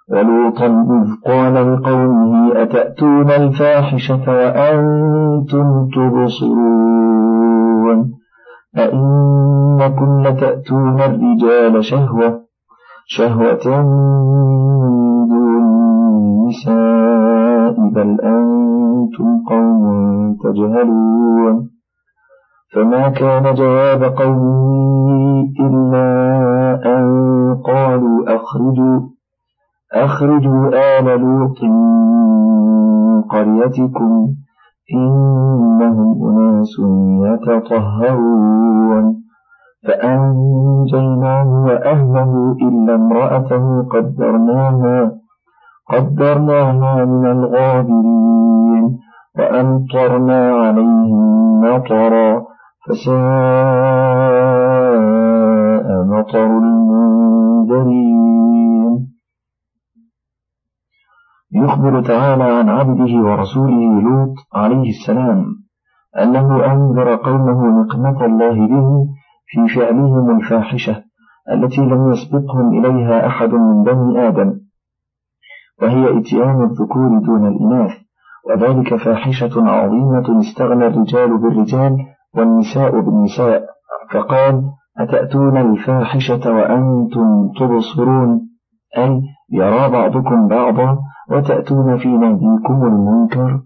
ولوطا إذ قال لقومه أتأتون الفاحشة وأنتم تبصرون أئنكم لتأتون الرجال شهوة من دون النساء بل أنتم قوم تجهلون فما كان جواب قومه إلا أن قالوا أخرجوا آل لوط من قريتكم إنهم أناس يتطهرون فأنجيناه وأهله إلا امرأته قدرناها من الغابرين وأمطرنا عليهم مطرا فساء مطر المنذرين. يخبر تعالى عن عبده ورسوله لوط عليه السلام أنه أنذر قومه نقمة الله به في فعلهم الفاحشة التي لم يسبقهم إليها أحد من بني آدم، وهي إتيان الذكور دون الإناث، وذلك فاحشة عظيمة استغنى الرجال بالرجال والنساء بالنساء، فقال أتأتون الفاحشة وأنتم تبصرون، أي يرى بعضكم بعضا وتأتون في ناديكم المنكر.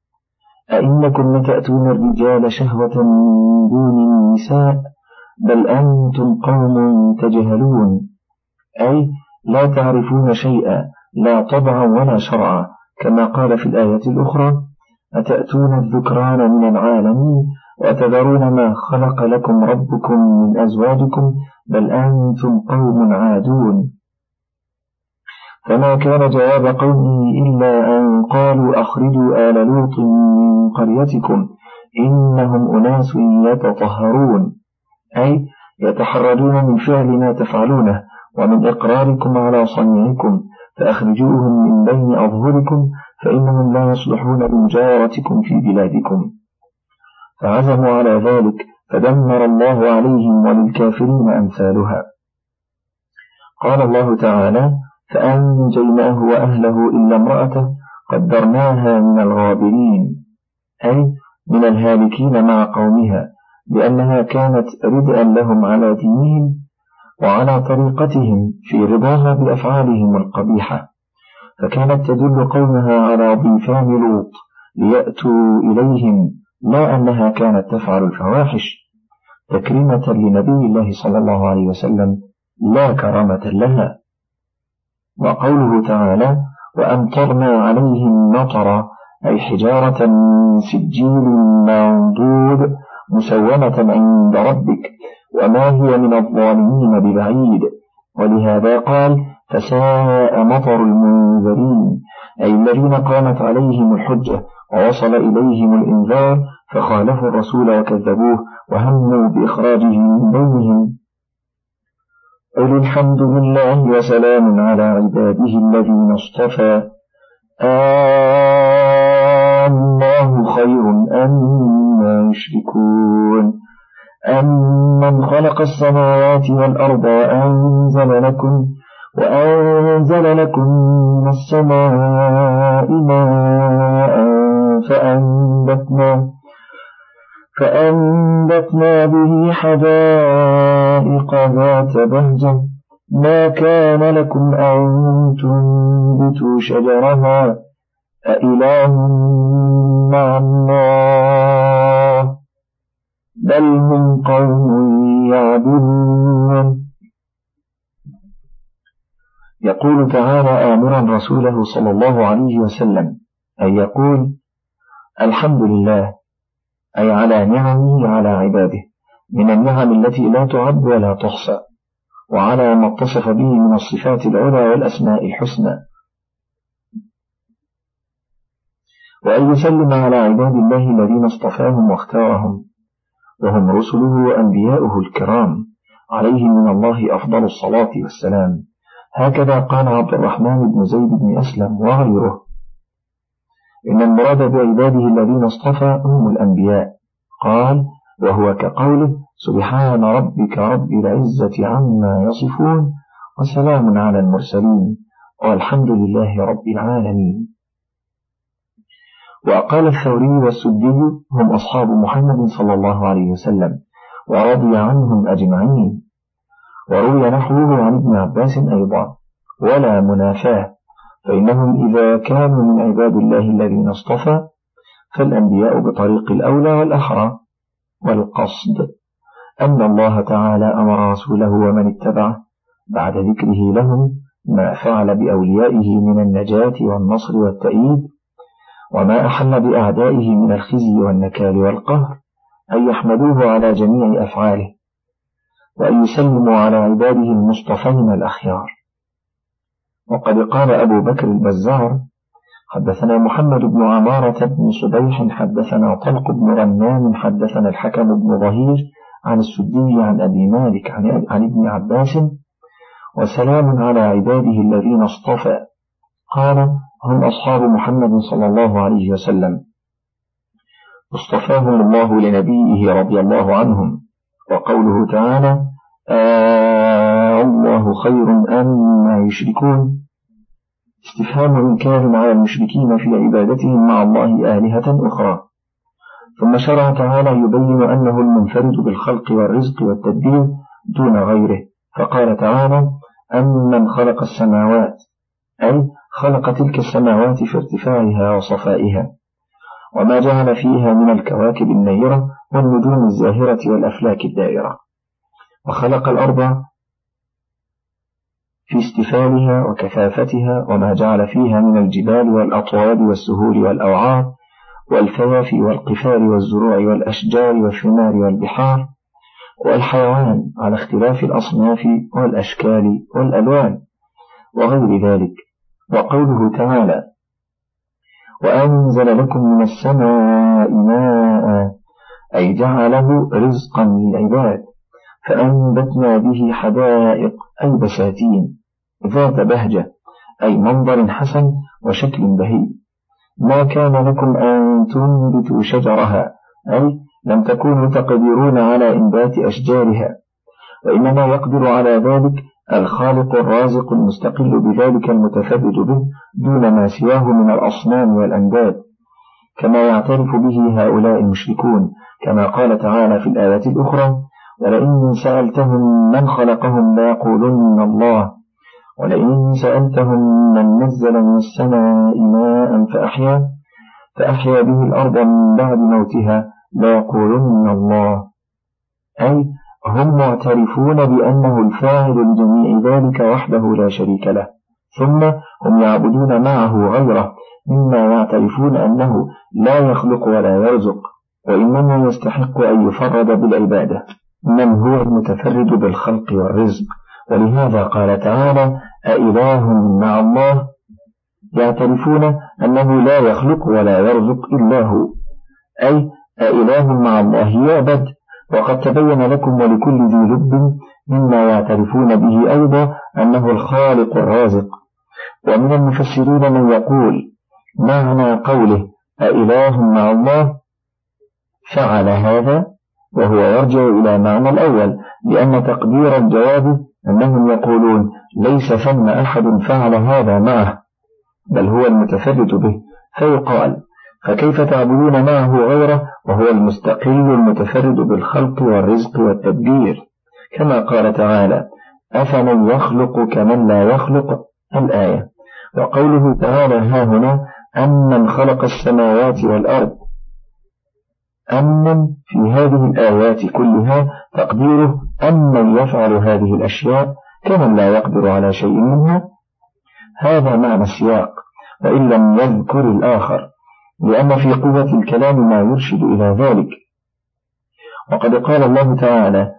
أئنكم لتأتون الرجال شهوة من دون النساء بل أنتم قوم تجهلون، أي لا تعرفون شيئا لا طبعا ولا شرعا، كما قال في الآية الأخرى أتأتون الذكران من العالمين وتذرون ما خلق لكم ربكم من أزواجكم بل أنتم قوم عادون. فما كان جواب قومه إلا أن قالوا أخرجوا آل لوط من قريتكم إنهم أناس يتطهرون، أي يتحرجون من فعل ما تفعلونه ومن إقراركم على صنيعكم، فأخرجوهم من بين أظهركم فإنهم لا يصلحون لمجاورتكم في بلادكم. فعزموا على ذلك فدمر الله عليهم وللكافرين أمثالها. قال الله تعالى فأنجيناه وأهله إلا امرأته قدرناها من الغابرين، أي من الهالكين مع قومها، لأنها كانت ردءا لهم على دينهم وعلى طريقتهم في رضاها بأفعالهم القبيحة، فكانت تدل قومها على ضيفان لوط ليأتوا إليهم، لا أنها كانت تفعل الفواحش تكريمة لنبي الله صلى الله عليه وسلم لا كرامة لها. وقوله تعالى وأمطرنا عليهم مطرا، أي حجارة من سجيل منضود مسومة عند ربك وما هي من الظالمين ببعيد. ولهذا قال فساء مطر المنذرين، أي الذين قامت عليهم الحجة ووصل إليهم الإنذار فخالفوا الرسول وكذبوه وهموا بإخراجه من بينهم. قل الحمد لله وسلام على عباده الذين اصطفى الله خير أما يشركون أمن خلق السماوات والأرض وأنزل لكم من السماء ماء فأنبتنا به حدائق ذات بهجة ما كان لكم أن تنبتوا شجرها أإله مع الله بل هم قوم يعبدون. يقول تعالى آمرا رسوله صلى الله عليه وسلم أن يقول الحمد لله، أي على نعمه على عباده من النعم التي لا تعد ولا تحصى، وعلى ما اتصف به من الصفات العلى والأسماء الحسنى، وأن يسلم على عباد الله الذين اصطفاهم واختارهم وهم رسله وأنبياؤه الكرام عليهم من الله أفضل الصلاة والسلام. هكذا قال عبد الرحمن بن زيد بن أسلم وغيره إن المراد بعباده الذين اصطفى هم الأنبياء، قال وهو كقوله سبحان ربك رب العزة عما يصفون وسلام على المرسلين والحمد لله رب العالمين. وقال الثوري والسدي هم أصحاب محمد صلى الله عليه وسلم ورضي عنهم أجمعين. وروي نحوه عن ابن عباس أيضا، ولا منافاه، فإنهم إذا كانوا من عباد الله الذين اصطفى فالأنبياء بطريق الأولى والأحرى. والقصد أن الله تعالى أمر رسوله ومن اتبعه بعد ذكره لهم ما فعل بأوليائه من النجاة والنصر والتأييد، وما أحل بأعدائه من الخزي والنكال والقهر، أن يحمدوه على جميع أفعاله، وأن يسلموا على عباده المصطفين الأخيار. وقد قال أبو بكر البزار: حدثنا محمد بن عمارة بن صبيح حدثنا طلق بن غنام حدثنا الحكم بن ظهير عن السدي عن أبي مالك عن ابن عباس: وسلام على عباده الذين اصطفى. قال: هم أصحاب محمد صلى الله عليه وسلم، اصطفاهم الله لنبيه رضي الله عنهم. وقوله تعالى: الله خير أما يشركون، استفهام إنكار على المشركين في عبادتهم مع الله آلهة أخرى. ثم شرع تعالى يبين أنه المنفرد بالخلق والرزق والتدبير دون غيره، فقال تعالى: أمن خلق السماوات، أي خلق تلك السماوات في ارتفاعها وصفائها، وما جعل فيها من الكواكب النيرة والنجوم الزاهرة والأفلاك الدائرة، وخلق الأرض في استفالها وكثافتها، وما جعل فيها من الجبال والأطواد والسهول والأوعار والفيافي والقفار والزروع والأشجار والثمار والبحار والحيوان على اختلاف الأصناف والأشكال والألوان وغير ذلك. وقوله تعالى: وأنزل لكم من السماء ماء، أي جعله رزقا للعباد، فأنبتنا به حدائق، أي بساتين ذات بهجة، أي منظر حسن وشكل بهي. ما كان لكم أن تنبتوا شجرها، أي لم تكونوا تقدرون على إنبات أشجارها، وإنما يقدر على ذلك الخالق الرازق المستقل بذلك المتفرد به دون ما سواه من الأصنام والأنداد، كما يعترف به هؤلاء المشركون، كما قال تعالى في الآية الأخرى: ولئن سألتهم من خلقهم ليقولن الله، ولئن سألتهم من نزل من السماء ماء فأحيا به الأرض من بعد موتها ليقولن الله، أي هم معترفون بأنه الفاعل لجميع ذلك وحده لا شريك له، ثم هم يعبدون معه غيره مما يعترفون أنه لا يخلق ولا يرزق، وإنما يستحق أن يفرد بالعبادة من هو المتفرد بالخلق والرزق. ولهذا قال تعالى: أإله مع الله، يعترفون أنه لا يخلق ولا يرزق إلا هو، أي أإله مع الله يعبد. وقد تبين لكم ولكل ذي لب مما يعترفون به أيضا أنه الخالق الرازق. ومن المفسرين من يقول معنى قوله أإله مع الله فعل هذا، وهو يرجع إلى معنى الأول، لأن تقدير الجواب أنهم يقولون ليس ثم أحد فعل هذا معه، بل هو المتفرد به، فيقال: فكيف تعبدون معه غيره وهو المستقل المتفرد بالخلق والرزق والتدبير، كما قال تعالى: أفمن يخلق كمن لا يخلق، الآية. وقوله تعالى ها هنا: أمن خلق السماوات والأرض، أمن في هذه الآيات كلها تقديره أمن يفعل هذه الأشياء كمن لا يقدر على شيء منها. هذا معنى السياق، وإن لم يذكر الآخر، لأن في قوة الكلام ما يرشد إلى ذلك. وقد قال الله تعالى: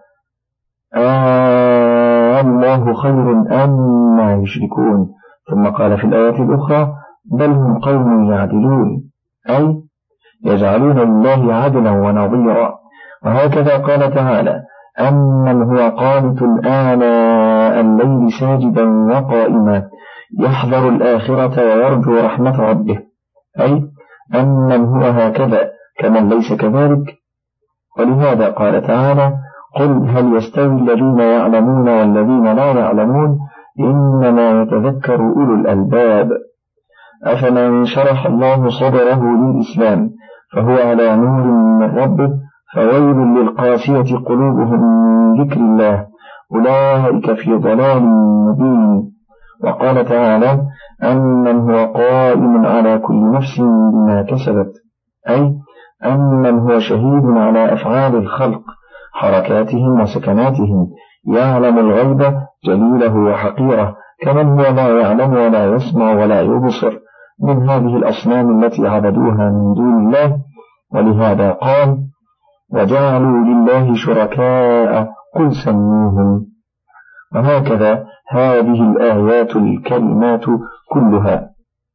الله خير أما يشركون، ثم قال في الآية الأخرى: بل هم قوم يعدلون، أي يجعلون لله عدلا ونظيرا. وهكذا قال تعالى: أمن هو قانت آناء الليل ساجدا وقائما يحذر الآخرة ويرجو رحمة ربه، أي أمن هو هكذا كمن ليس كذلك. ولهذا قال تعالى: قل هل يستوي الذين يعلمون والذين لا يعلمون إنما يتذكر أولو الألباب. أفمن شرح الله صدره للإسلام فهو على نور من ربه فويل للقاسية قلوبهم من ذكر الله أولئك في ضلال مبين. وقال تعالى أمن هو قائم على كل نفس بما كسبت، أي أمن هو شهيد على أفعال الخلق حركاتهم وسكناتهم، يعلم الغيب جليله وحقيره، كمن هو لا يعلم ولا يسمع ولا يبصر من هذه الأصنام التي عبدوها من دون الله. ولهذا قال وجعلوا لله شركاء قل سموهم. وهكذا هذه الآيات الكلمات كلها.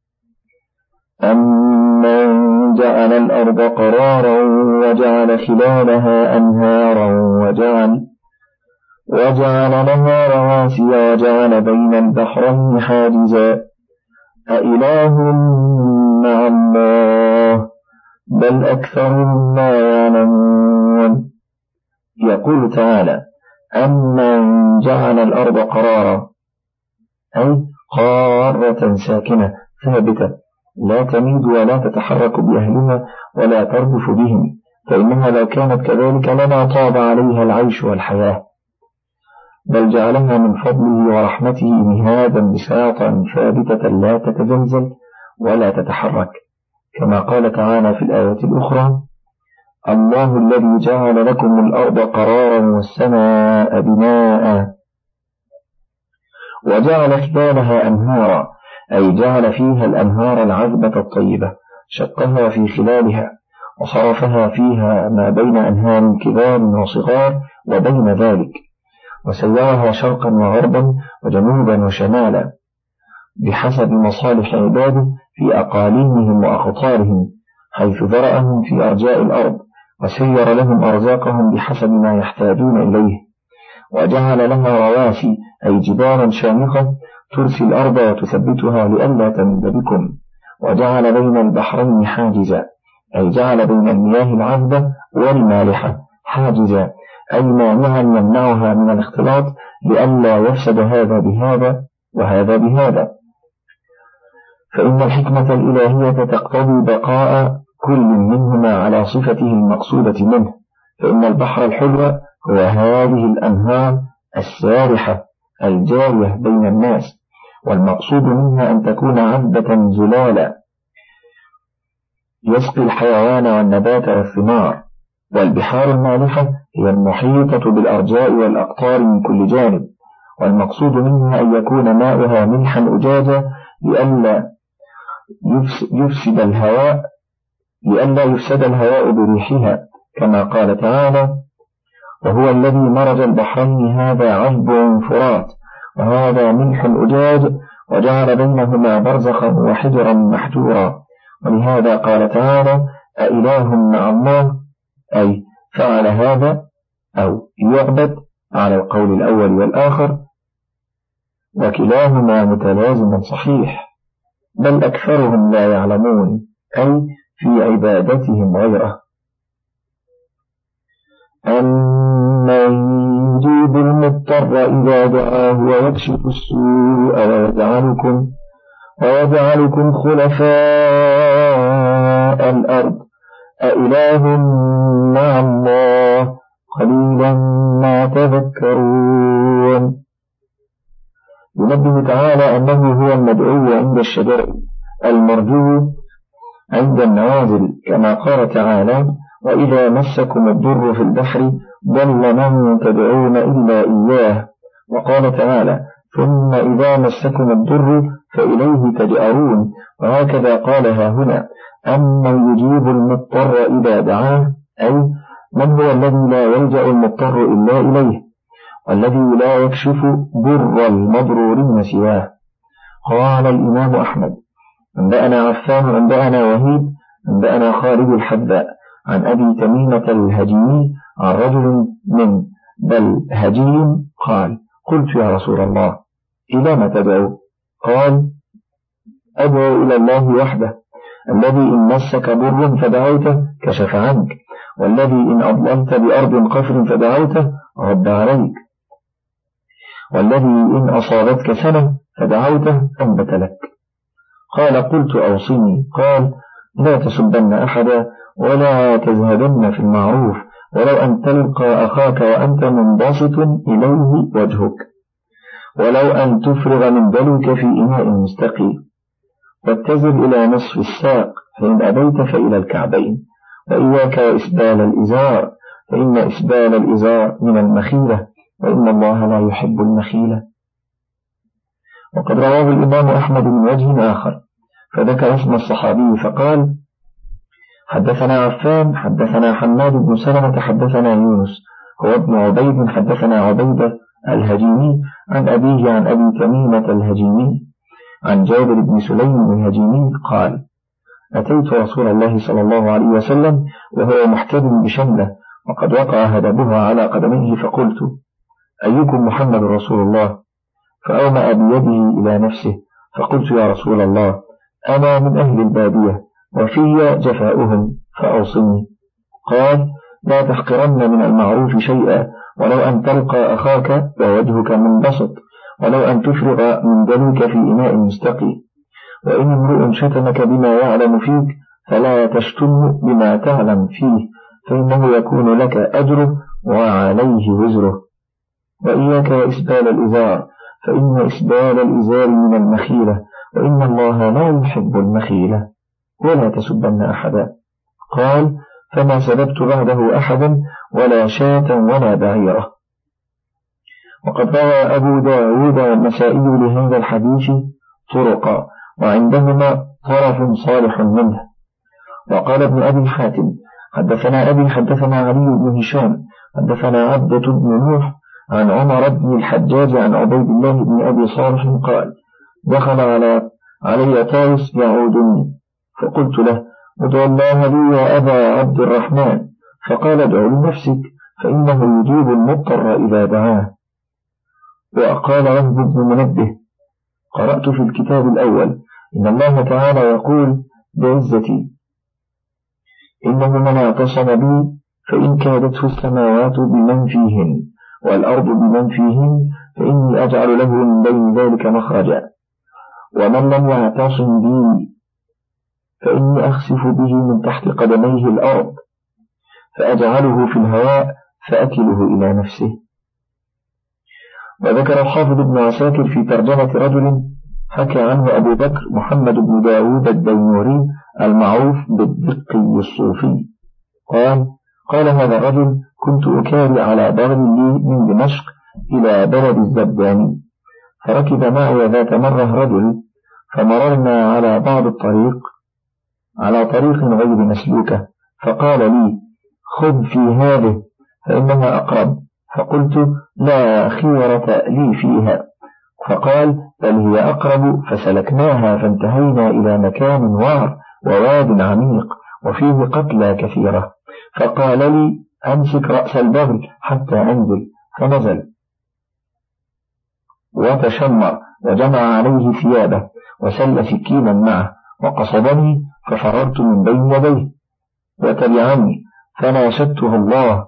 أمن جعل الأرض قرارا وجعل خلالها أنهارا وجعل لها رواسي وجعل بين البحرين حاجزا أإله مع الله بل أكثرهم لا يعلمون. يقول تعالى أمن جعل الأرض قرارا، أي قارة ساكنة ثابتة لا تميد ولا تتحرك بأهلها ولا ترجف بهم، فإنها لو كانت كذلك لما طاب عليها العيش والحياة، بل جعلها من فضله ورحمته مهادا بساطا ثابتة لا تتزلزل ولا تتحرك، كما قال تعالى في الآية الأخرى الله الذي جعل لكم الأرض قرارا والسماء بناء وجعل خلالها أنهارا، أي جعل فيها الأنهار العذبة الطيبة، شقها في خلالها وصرفها فيها ما بين أنهار كبار وصغار وبين ذلك، وسيرها شرقا وغربا وجنوبا وشمالا بحسب مصالح عباده في أقاليمهم وأقطارهم، حيث ذرأهم في أرجاء الأرض وسير لهم أرزاقهم بحسب ما يحتاجون إليه. وجعل لها رواسي، أي جبالا شامخة ترسي الأرض وتثبتها لئلا تميد بكم. وجعل بين البحرين حاجزا، أي جعل بين المياه العذبة والمالحة حاجزا، أي مانعا يمنعها من الاختلاط لئلا يفسد هذا بهذا وهذا بهذا. فإن الحكمة الإلهية تقتضي بقاء كل منهما على صفته المقصودة منه، فإن البحر الحلو هو هذه الأنهار السارحة الجارية بين الناس، والمقصود منها أن تكون عذبة زلالا يسقي الحيوان والنبات والثمار. والبحار المالحة هي المحيطة بالأرجاء والأقطار من كل جانب، والمقصود منها أن يكون ماؤها ملحا أجاجا لئلا يفسد الهواء بريحها، كما قال تعالى وهو الذي مرج البحرين هذا عذب فرات وهذا ملح أجاج وجعل بينهما برزخا وحجرا محجورا. ولهذا قال تعالى أإله مع الله، أي فعل هذا أو يعبد على القول الأول والآخر، وكلاهما متلازم صحيح، بل أكثرهم لا يعلمون، أي في عبادتهم غيره. أمن يجيب المضطر إذا دعاه ويكشف السوء ويجعلكم خلفاء الأرض أإله مع الله قليلا ما تذكرون. ينبه تعالى أنه هو المدعو عند الشدائد المرجو عند النوازل، كما قال تعالى وإذا مسكم الضر في البحر ضل من تدعون إلا إياه. وقال تعالى ثم إذا مسكم الضر فإليه تجأرون. وهكذا قالها هنا أمن يجيب المضطر إذا دعاه، أي من هو الذي لا يلجأ المضطر إلا إليه، والذي لا يكشف ضر المضرورين سواه. قال الإمام أحمد أنبأنا عفان أنبأنا وهيب أنبأنا خالد الحذاء عن أبي تميمة الهجيمي عن رجل من بل هجيم قال قلت يا رسول الله إلى ما تدعو؟ قال أدعو إلى الله وحده، الذي إن مسك ضر فدعوته كشف عنك، والذي إن أضللت بأرض قفر فدعوته رد عليك. والذي إن أصابتك سنة فدعوته أنبت لك. قال قلت أوصني. قال لا تسبن أحدا ولا تذهبن في المعروف ولو أن تلقى أخاك وأنت منبسط إليه وجهك ولو أن تفرغ من دلوك في إناء مستقي واتزل إلى نصف الساق فإن أبيت فإلى الكعبين وإياك وإسبال الإزار فإن إسبال الإزار من المخيلة وإن الله لا يحب المخيلة. وقد رواه الإمام أحمد من وجه آخر فذكر اسم الصحابي فقال حدثنا عفان حدثنا حماد بن سلمة حدثنا يونس هو ابن عبيد حدثنا عبيدة الهجيمي عن أبيه عن أبي تميمة الهجيمي عن جابر بن سليم الهجيمي قال أتيت رسول الله صلى الله عليه وسلم وهو محتدم بشملة وقد وقع هدبها على قدميه فقلت أيكم محمد رسول الله؟ فأومأ بيده إلى نفسه فقلت يا رسول الله أنا من أهل البادية وفي جفاؤهم فأوصني. قال لا تحقرن من المعروف شيئا ولو أن تلقى أخاك ووجهك منبسط ولو أن تفرغ من دلوك في إناء مستقي وإن امرؤ شتمك بما يعلم فيك فلا تشتم بما تعلم فيه فإنه يكون لك أجره وعليه وزره. وإياك وإسبال الإزار فإن إسبال الإزار من المخيلة وإن الله لا يحب المخيلة. ولا تسبن أحدا. قال فما سببت بعده أحدا ولا شاة ولا بعيرة. وقد روى أبو داود والنسائي لهذا الحديث طرقا وعندهما طرف صالح منه. وقال ابن أبي حاتم حدثنا أبي حدثنا علي بن هشام حدثنا عبدة بن نوح عن عمر بن الحجاج عن عبيد الله بن أبي صالح قال دخل علي طاوس يعودني فقلت له ادعو الله لي يا أبا عبد الرحمن فقال ادعو لنفسك فإنه يجيب المضطر إذا دعاه. وقال وهب بن منبه قرأت في الكتاب الأول إن الله تعالى يقول بعزتي إنه من اعتصم بي فإن كادته السماوات بمن فيهن والأرض بمن فيهن فإني أجعل له من بين ذلك مخرجا ومن لم يعتصم بي فإني أخسف به من تحت قدميه الأرض فأجعله في الهواء فأكله إلى نفسه. وذكر الحافظ ابن عساكر في ترجمة رجل حكى عنه أبو بكر محمد بن داود الدينوري المعروف بالدقي الصوفي قال هذا الرجل كنت أكاري على بغل لي من دمشق إلى بلد الزباني فركب معي ذات مرة رجل فمررنا على بعض الطريق على طريق غير مسلوكة فقال لي خذ في هذه فإنها أقرب فقلت لا خيرة لي فيها فقال بل هي أقرب فسلكناها فانتهينا إلى مكان وعر وواد عميق وفيه قتلى كثيرة فقال لي أمسك رأس البغل حتى أنزل فنزل وتشمر وجمع عليه ثيابه وسل سكينا معه وقصدني ففررت من بين يديه وتبعني فناشدته الله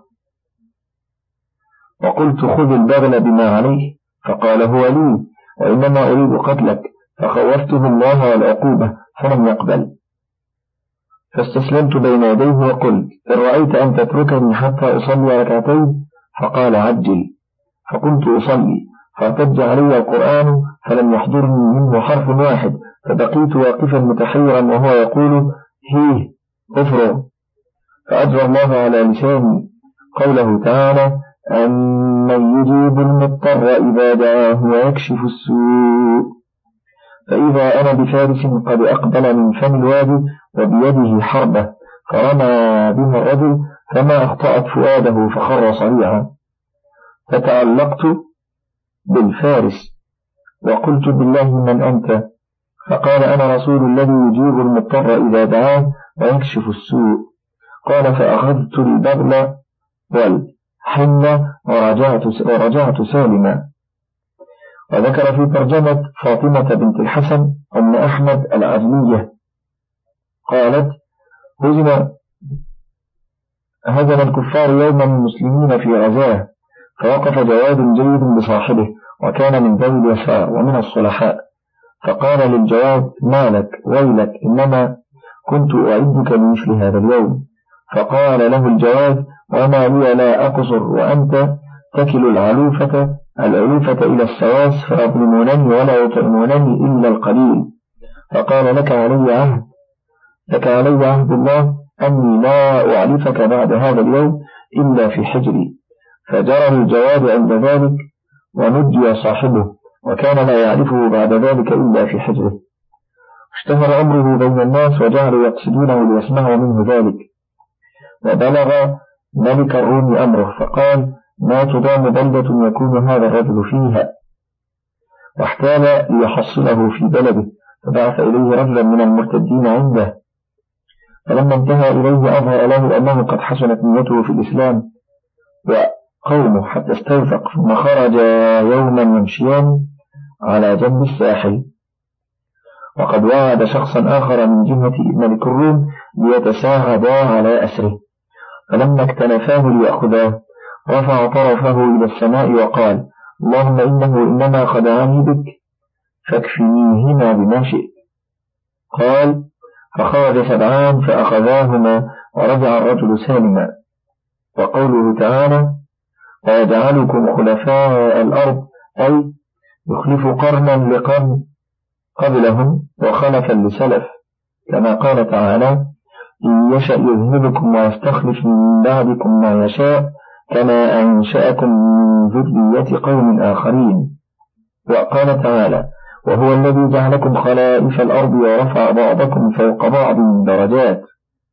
وقلت خذ البغل بما عليه فقال هو لي وإنما أريد قتلك فخوفته الله والعقوبة فلم يقبل فاستسلمت بين يديه وقلت إن رأيت أن تتركني حتى أصلي ركعتين فقال عجل فكنت أصلي فارتج علي القرآن فلم يحضرني منه حرف واحد فبقيت واقفا متحيرا وهو يقول هيه افرغ فأجرى الله على لساني قوله تعالى أمن يجيب المضطر إذا دعاه ويكشف السوء فإذا أنا بفارس قد أقبل من فم الوادي وبيده حربة فرمى بها الرجل فما أخطأت فؤاده فخر صريعا فتعلقت بالفارس وقلت بالله من أنت فقال أنا رسول الذي يجيب المضطر إذا دعاه ويكشف السوء قال فأخذت البغل والحنة ورجعت سالما. وذكر في ترجمة فاطمة بنت الحسن أم أحمد العزمية قالت هزم الكفار يوما المسلمين في غزاه فوقف جواد جيد بصاحبه وكان من ذوي اليسار ومن الصلحاء، فقال للجواد: ما لك ويلك، إنما كنت أعدك لمثل هذا اليوم. فقال له الجواد: وما لي لا أقصر وأنت تكل العلوفة إلى السواس، فيظلمونني ولا يطعمونني إلا القليل. فقال: لك علي عهد الله أني لا أعلفك بعد هذا اليوم إلا في حجري. فجرى الجواد عند ذلك ونجي صاحبه، وكان لا يعرفه بعد ذلك إلا في حجره. اشتهر أمره بين الناس وجعلوا يقصدونه ليسمعوا منه ذلك. وبلغ ملك الروم أمره، فقال: ما تضام بلدة يكون هذا الرجل فيها، واحتال ليحصله في بلده، فبعث إليه رجلا من المرتدين عنده. فلما انتهى إليه أظهر له أنه قد حسنت نيته في الإسلام وقومه حتى استوثق، ثم خرج يوما يمشيان على جنب الساحل، وقد وعد شخصا آخر من جهة ملك الروم ليتساعدا على أسره. فلما اكتنفاه ليأخذاه رفع طرفه إلى السماء وقال: اللهم إنما خدعني بك فاكفنيهما بما شئت. قال: فخرج سبعان فأخذاهما ورجع الرجل سالما. وقوله تعالى: ويجعلكم خلفاء الأرض، أي يخلف قرنا لقرن قبلهم وخلفا لسلف، كما قال تعالى: إن يشأ يذهبكم ويستخلف من بعدكم ما يشاء كما أنشأكم من ذرية قوم آخرين. وقال تعالى: وهو الذي جعلكم خلائف الأرض ورفع بعضكم فوق بعض درجات.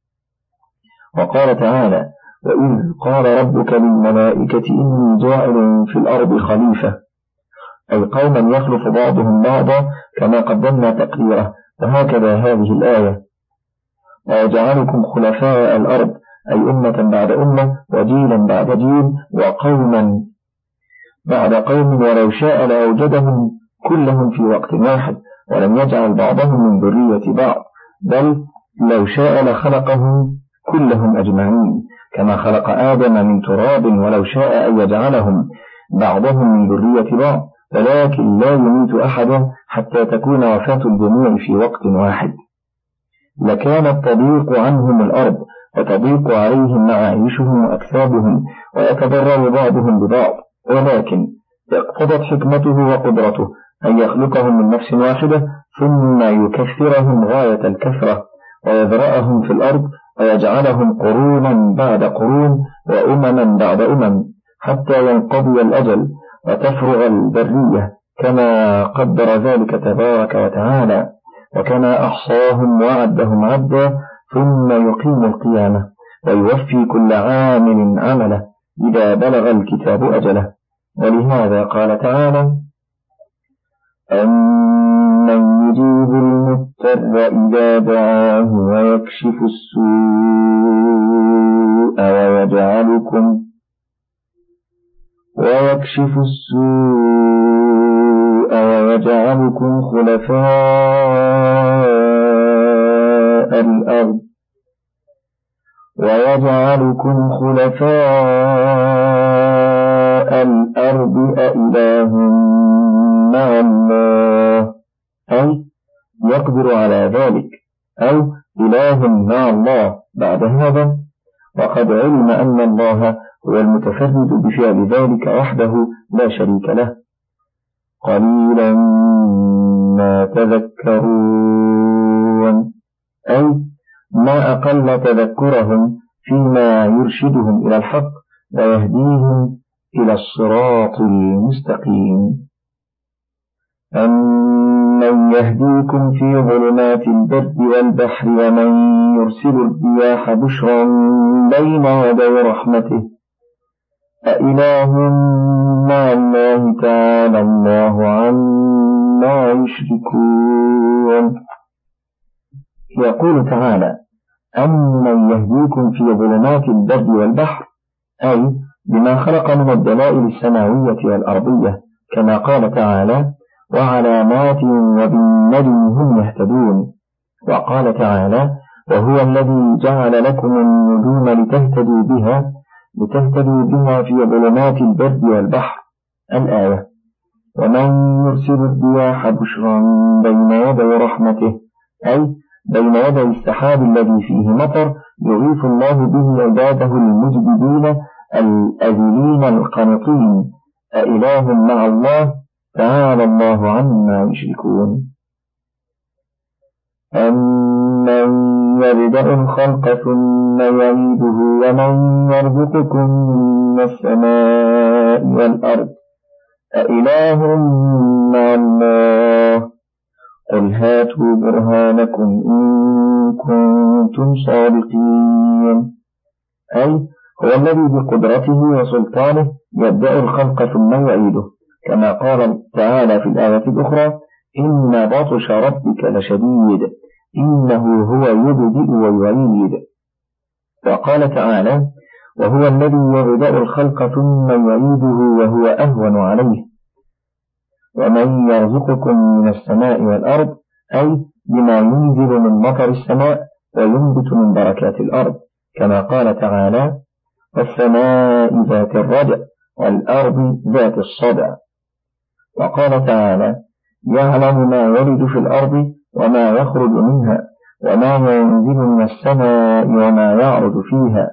وقال تعالى: وإذ قال ربك للملائكة إني جاعل في الأرض خليفة، أي قوما يخلف بعضهم بعضا كما قدمنا تقريره. وهكذا هذه الآية: ويجعلكم خلفاء الأرض، أي أمة بعد أمة وجيلا بعد جيل وقوما بعد قوم، ولو شاء لأوجدهم كلهم في وقت واحد، ولم يجعل بعضهم من ذرية بعض، بل لو شاء لخلقهم كلهم أجمعين كما خلق آدم من تراب، ولو شاء أن يجعلهم بعضهم من ذرية بعض، ولكن لا يميت أحدا حتى تكون وفاة الجميع في وقت واحد. لكانت تضيق عنهم الأرض وتضيق عليهم معايشهم وأكسابهم، ويتضرر بعضهم ببعض، ولكن اقتضت حكمته وقدرته أن يخلقهم من نفس واحدة ثم يكثرهم غاية الكثرة ويذرأهم في الأرض ويجعلهم قرونا بعد قرون وأمما بعد أمم حتى ينقضي الأجل وتفرغ البرية كما قدر ذلك تبارك وتعالى، وكما أحصاهم وعدهم عدا، ثم يقيم القيامة ويوفي كل عامل عمله إذا بلغ الكتاب أجله. ولهذا قال تعالى: أمن يجيب المضطر إذا دعاه ويكشف السوء ويجعلكم خلفاء الأرض أإله مع الله، أي يقدر على ذلك، أو إله مع الله بعد هذا، وقد علم أن الله هو المتفرد بفعل ذلك وحده لا شريك له. قليلا ما تذكرون، أي ما أقل تذكرهم فيما يرشدهم إلى الحق ويهديهم إلى الصراط المستقيم. أمن يهديكم في ظلمات البر والبحر ومن يرسل الرياح بشرا بين يدي رحمته أإله مع الله تعالى الله عما يشركون. يقول تعالى: أمن يهديكم في ظلمات البر والبحر، أي بما خلق من الدلائل السماوية والأرضية، كما قال تعالى: وعلامات وبالنجم هم يهتدون. وقال تعالى: وهو الذي جعل لكم النجوم لتهتدوا بها في ظلمات البر والبحر، الآية. ومن يرسل الرياح بشرا بين يدي رحمته، أي بين يدي السحاب الذي فيه مطر يغيث الله به عباده المجددين الأذلين القنطين، أإله مع الله، تعالى الله عما يشركون. أمن يبدأ الخلق ثم يعيده ومن يرزقكم من السماء والأرض أإله مع الله، قل هاتوا برهانكم إن كنتم صادقين. أي هو الذي بقدرته وسلطانه يبدأ الخلق ثم يعيده، كما قال تعالى في الآية الأخرى إن بطش ربك لشديد إنه هو يبدئ ويعيد. وقال تعالى وهو الذي يبدأ الخلق ثم يعيده وهو أهون عليه. ومن يرزقكم من السماء والأرض، أي بما ينزل من مطر السماء وينبت من بركات الأرض، كما قال تعالى والسماء ذات الرجع والأرض ذات الصدع. وقال تعالى يعلم ما يلج في الأرض وما يخرج منها وما ينزل من السماء وما يعرج فيها،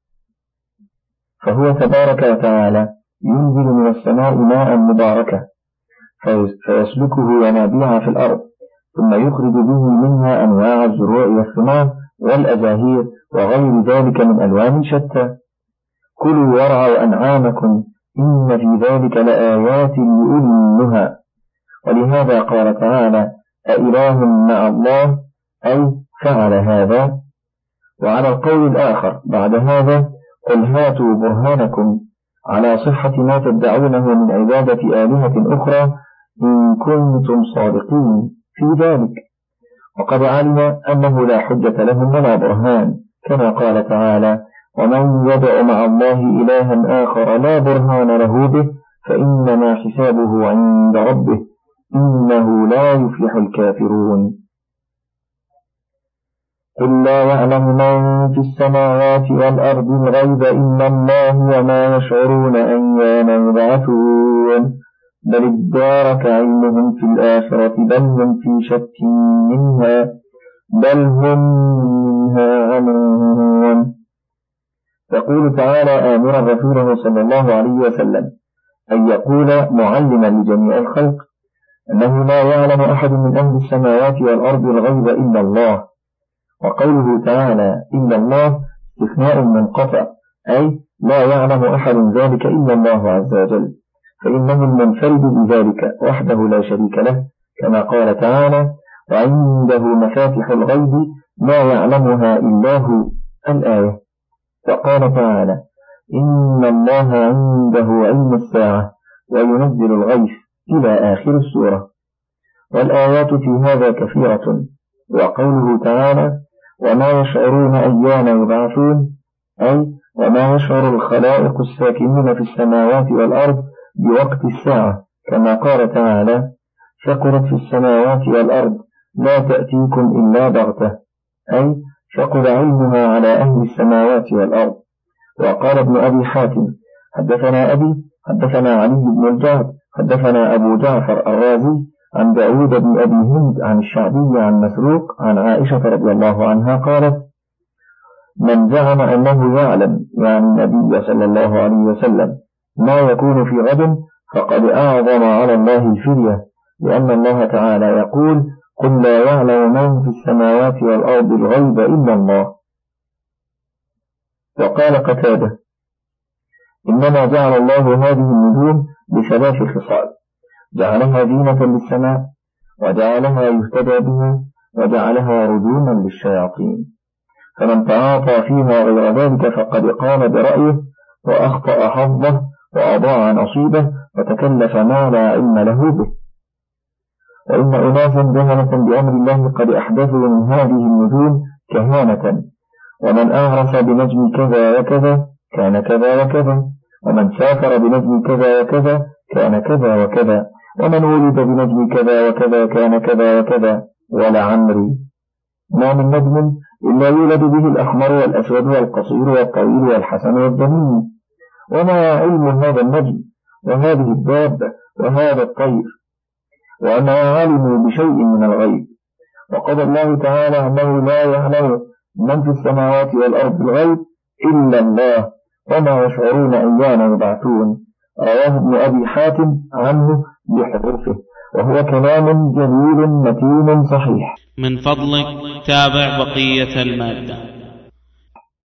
فهو تبارك وتعالى ينزل من السماء ماء مباركا فيسلكه ينابيع في الأرض، ثم يخرج به منها أنواع الزروع والثمار والأزاهير وغير ذلك من ألوان شتى. كلوا وارعوا أنعامكم إن في ذلك لآيات لأولي النهى. ولهذا قال تعالى أإله مع الله، أي فعل هذا. وعلى القول الآخر بعد هذا قل هاتوا برهانكم على صحة ما تدعونه من عبادة آلهة أخرى إن كنتم صادقين في ذلك، وقد علم أنه لا حجة لهم ولا برهان، كما قال تعالى ومن يدع مع الله إلها آخر لا برهان له به فإنما حسابه عند ربه إنه لا يفلح الكافرون. قل لا يعلم من في السماوات والأرض الغيب إلا الله وما يشعرون أيان يبعثون بل ادارك علمهم في الآخرة بل هم في شك منها بل هم منها عمون. يقول تعالى آمرا رسوله صلى الله عليه وسلم أن يقول معلما لجميع الخلق أنه لا يعلم أحد من أهل السماوات والأرض الغيب إلا الله. وقوله تعالى إلا الله استثناء منقطع، أي لا يعلم أحد ذلك إلا الله عز وجل، فإنه المنفرد بذلك وحده لا شريك له، كما قال تعالى وعنده مفاتح الغيب لا يعلمها إلا هو الآية. وقال تعالى إن الله عنده علم الساعة وينزل الغيث إلى آخر السورة. والآيات في هذا كثيرة. وقوله تعالى وما يشعرون أيان يبعثون، أي وما يشعر الخلائق الساكنين في السماوات والأرض بوقت الساعة، كما قال تعالى ثقلت في السماوات والأرض لا تأتيكم إلا بغتة، أي ثقل علمها على أهل السماوات والأرض. وقال ابن أبي حاتم حدثنا أبي حدثنا علي بن الجعد حدثنا أبو جعفر الرازي عن داود بن أبي هند عن الشعبي عن مسروق عن عائشة رضي الله عنها قالت من زعم أنه يعلم يعني النبي صلى الله عليه وسلم ما يكون في غد فقد أعظم على الله الفرية، لأن الله تعالى يقول قل لا يعلم من في السماوات والأرض الغيب إلا الله. وقال قتادة إنما جعل الله هذه النجوم بثلاث خصال: جعلها زينة للسماء، وجعلها يهتدى بها، وجعلها رجوما للشياطين، فمن تعاطى فيها غير ذلك فقد قام برأيه وأخطأ حظه وأضاع نصيبه وتكلف ما لا علم له به. وإن أناسا جهلة بأمر الله قد أحدثوا من هذه النجوم كهانة، ومن أغرس بنجم كذا وكذا كان كذا وكذا، ومن سافر بنجم كذا وكذا كان كذا وكذا، ومن ولد بنجم كذا وكذا كان كذا وكذا. ولعمري ما من نجم إلا يولد به الأحمر والأسود والقصير والطويل والحسن والذميم، وما علم هذا النجم وهذه الدابة وهذا الطير، وما علموا بشيء من الغيب. وقضى الله تعالى أنه لا يعلم من في السماوات والأرض الغيب إلا الله، وما يشعرون أيان يبعثون. رواه ابن أبي حاتم عنه بحروفه، وهو كلام جميل متين صحيح. من فضلك تابع بقية المادة.